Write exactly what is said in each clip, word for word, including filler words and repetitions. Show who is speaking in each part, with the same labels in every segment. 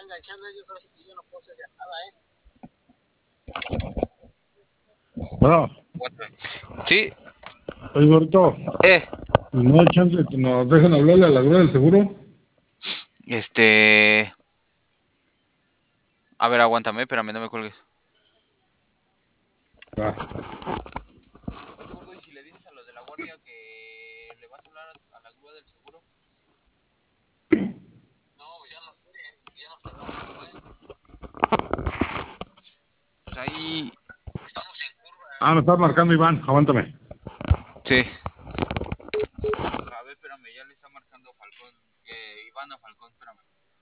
Speaker 1: Bueno,
Speaker 2: Sí,
Speaker 1: oye, gordito,
Speaker 2: eh,
Speaker 1: ¿no hay chance de que nos dejen hablarle a la grúa del seguro?
Speaker 2: este... A ver, aguántame, espérame, no me cuelgues.
Speaker 1: Ah,
Speaker 2: Gordo, ¿y si le dices a los de la guardia que le vas a hablar a la grúa del seguro? Pues ahí...
Speaker 1: ah, me está marcando Iván, aguántame.
Speaker 2: Sí. A ver, espérame, ya le está marcando Falcón. Eh, Iván a Falcón, espérame.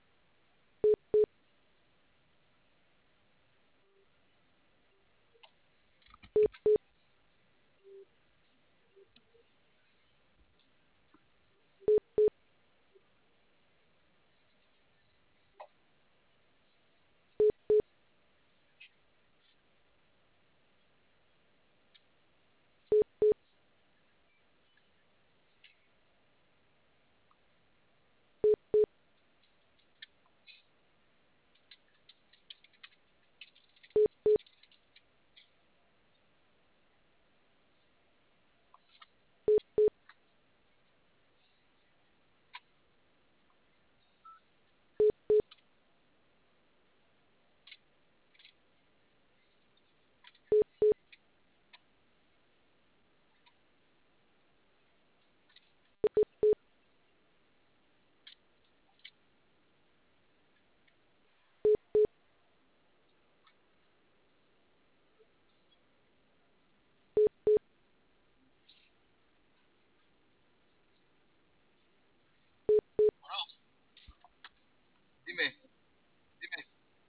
Speaker 2: Dime, dime.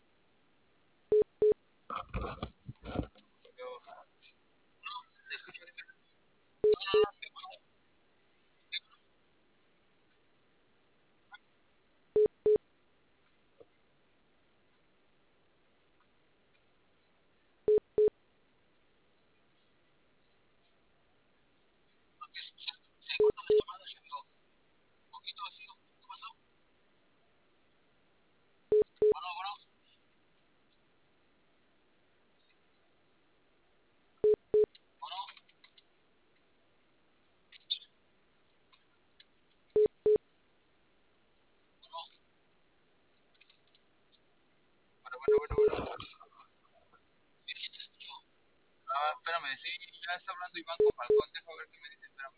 Speaker 2: Yo... ¿Te escucho? Dime. Bueno, bueno, bueno, bueno. Ah, espérame, sí, ya está hablando Iván con Falcón. Deja ver qué me dice, espérame.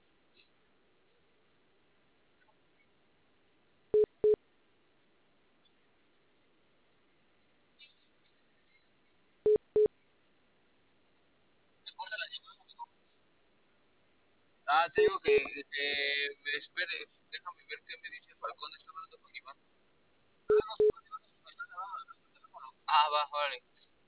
Speaker 2: Ah, te digo que, que me esperes. Déjame ver qué me dice Falcón. Está hablando con Iván. Ah, va, vale.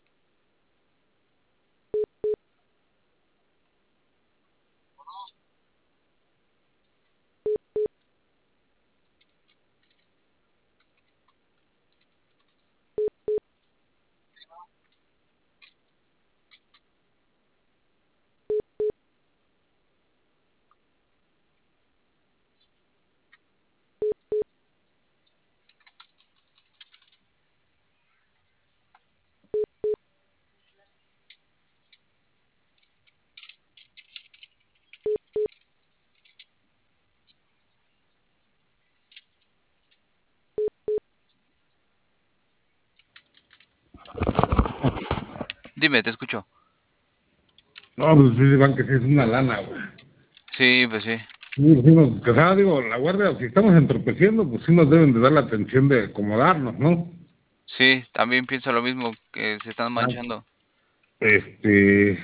Speaker 2: Dime, te escucho.
Speaker 1: No, pues sí, Iván, que sí es una lana, güey.
Speaker 2: Sí, pues sí.
Speaker 1: Sí, sí nos- que, o sea, digo, la guardia, si estamos entorpeciendo, pues sí nos deben de dar la atención de acomodarnos, ¿no?
Speaker 2: Sí, también pienso lo mismo, que se están
Speaker 1: Ah,
Speaker 2: manchando.
Speaker 1: este,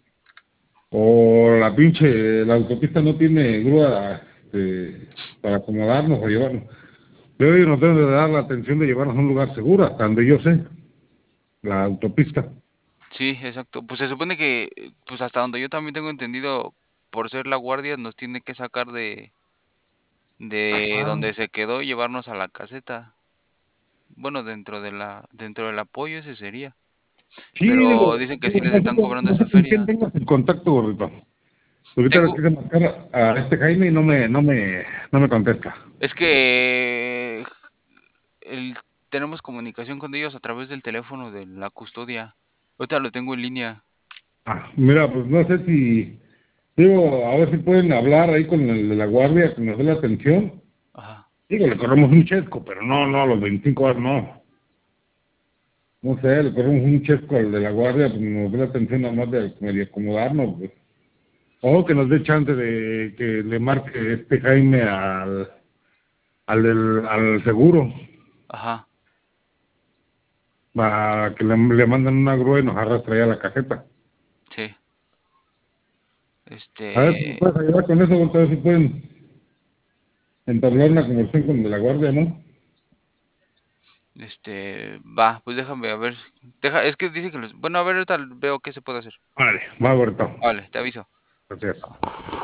Speaker 1: o la pinche, la autopista no tiene grúa, este, para acomodarnos o llevarnos. Pero ellos nos deben de dar la atención de llevarnos a un lugar seguro, hasta donde yo sé, la autopista.
Speaker 2: Sí, exacto. Pues se supone que, pues hasta donde yo también tengo entendido, por ser la guardia, nos tiene que sacar de, de
Speaker 1: Ajá.
Speaker 2: donde se quedó y llevarnos a la caseta. Bueno, dentro de la, dentro del apoyo ese sería.
Speaker 1: Sí,
Speaker 2: Pero
Speaker 1: digo,
Speaker 2: dicen que sí
Speaker 1: digo,
Speaker 2: les
Speaker 1: no sé
Speaker 2: están
Speaker 1: con,
Speaker 2: cobrando
Speaker 1: no
Speaker 2: esa
Speaker 1: sé con quién
Speaker 2: feria.
Speaker 1: tengas el contacto, gordito. Ahorita le
Speaker 2: Tengo,
Speaker 1: quise marcar a este Jaime y no me, no me, no me contesta.
Speaker 2: es que el tenemos comunicación con ellos a través del teléfono de la custodia. Ahorita lo tengo en línea.
Speaker 1: Ah, mira, pues no sé si, digo, a ver si pueden hablar ahí con el de la guardia que nos dé la atención.
Speaker 2: Ajá.
Speaker 1: Digo, le corremos un chesco, pero no, no, a los veinticinco horas no. No sé, le corremos un chesco al de la guardia, pues nos dé la atención nada más de medio acomodarnos, pues. O que nos dé chance de que le marque este Jaime al, al del al seguro,
Speaker 2: Ajá.
Speaker 1: para que le, le manden una grúa y nos arrastre ya la caseta.
Speaker 2: Sí.
Speaker 1: A ver si me
Speaker 2: Este.
Speaker 1: puedes ayudar con eso, porque a ver si pueden entablar una conversación con el de la guardia, ¿no?
Speaker 2: Este. Va, pues déjame a ver. Deja, es que dice que los. Bueno, a ver, ahorita veo qué se puede hacer.
Speaker 1: Vale, va, ahorita.
Speaker 2: Vale, te aviso.
Speaker 1: Gracias.